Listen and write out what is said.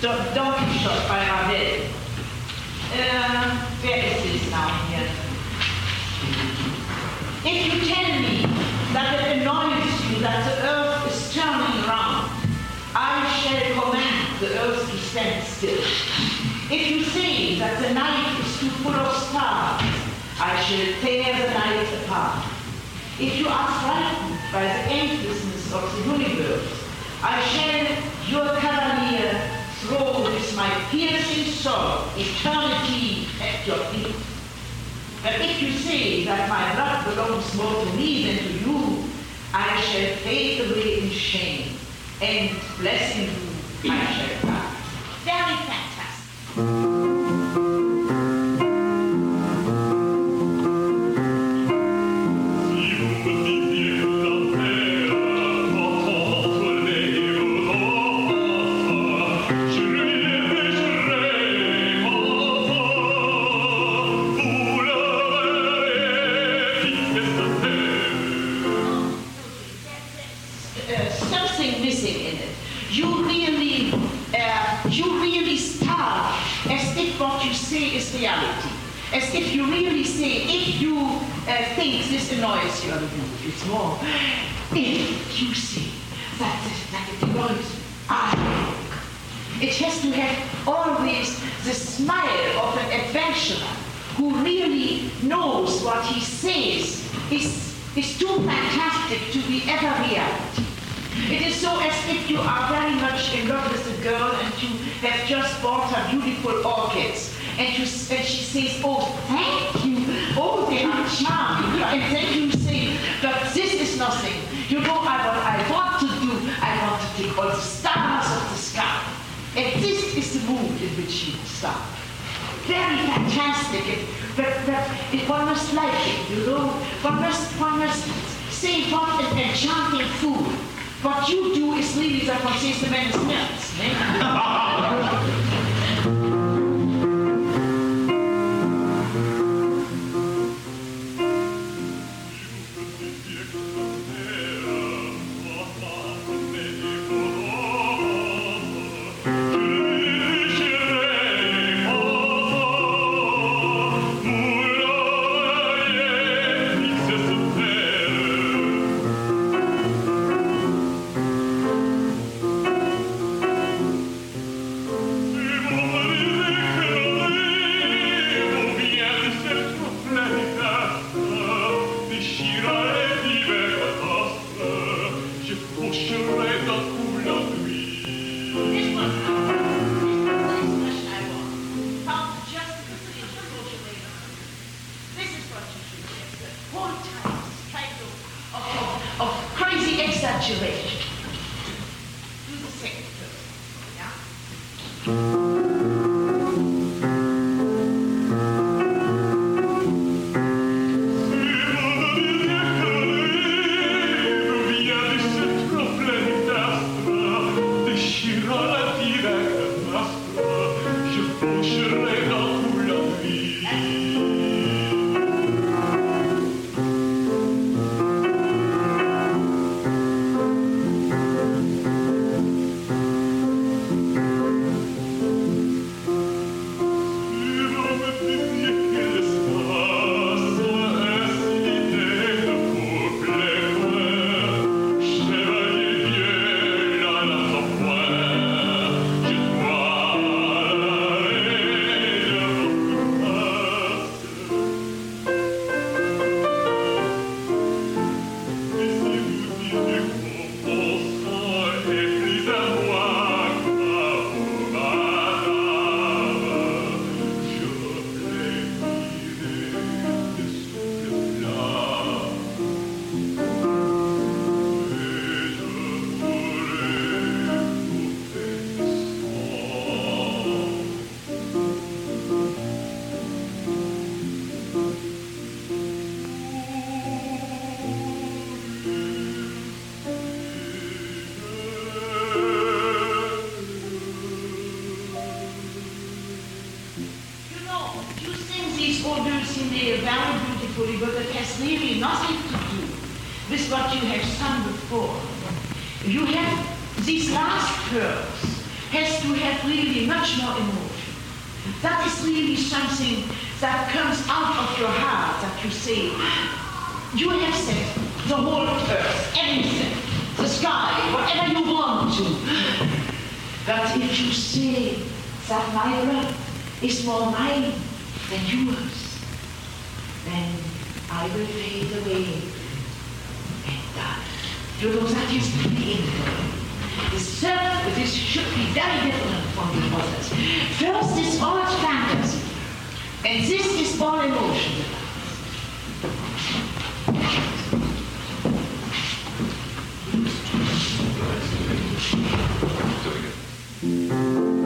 Donkey Shot by Ravel. Where is this now here? If you tell me that it annoys you that the earth is turning round, I shall command the earth to stand still. If you say that the night is too full of stars, I shall tear the night apart. If you are frightened by the endlessness of the universe, I shall, your cavalier, throw with my piercing sword eternity at your feet. But if you say that my blood belongs more to me than to you, I shall fade away in shame, and blessing you, I shall die. Very fantastic. Reality. As if you really say, if you think this annoys you, it's more. If you say that it annoys you, it has to have always the smile of an adventurer who really knows what he says is too fantastic to be ever reality. It is so as if you are very much in love with a girl and you have just bought her beautiful orchids. And she says, oh, thank you. Oh, they are charming. And then you say, but this is nothing. You know what I want to do? I want to take all the stars of the sky. And this is the mood in which you start. Very fantastic. But one must like it, you know. One must say what an enchanting fool. What you do is really that one says the man is nuts. But it has really nothing to do with what you have sung before. You have these last curves, has to have really much more emotion. That is really something that comes out of your heart, that you say, you have said the whole earth, everything, the sky, whatever you want to. But if you say that my blood is more mine than yours, then I will fade away and die. You know, that is the beginning. This should be very different from the others. First is all fantasy, and this is all emotion. Doing it.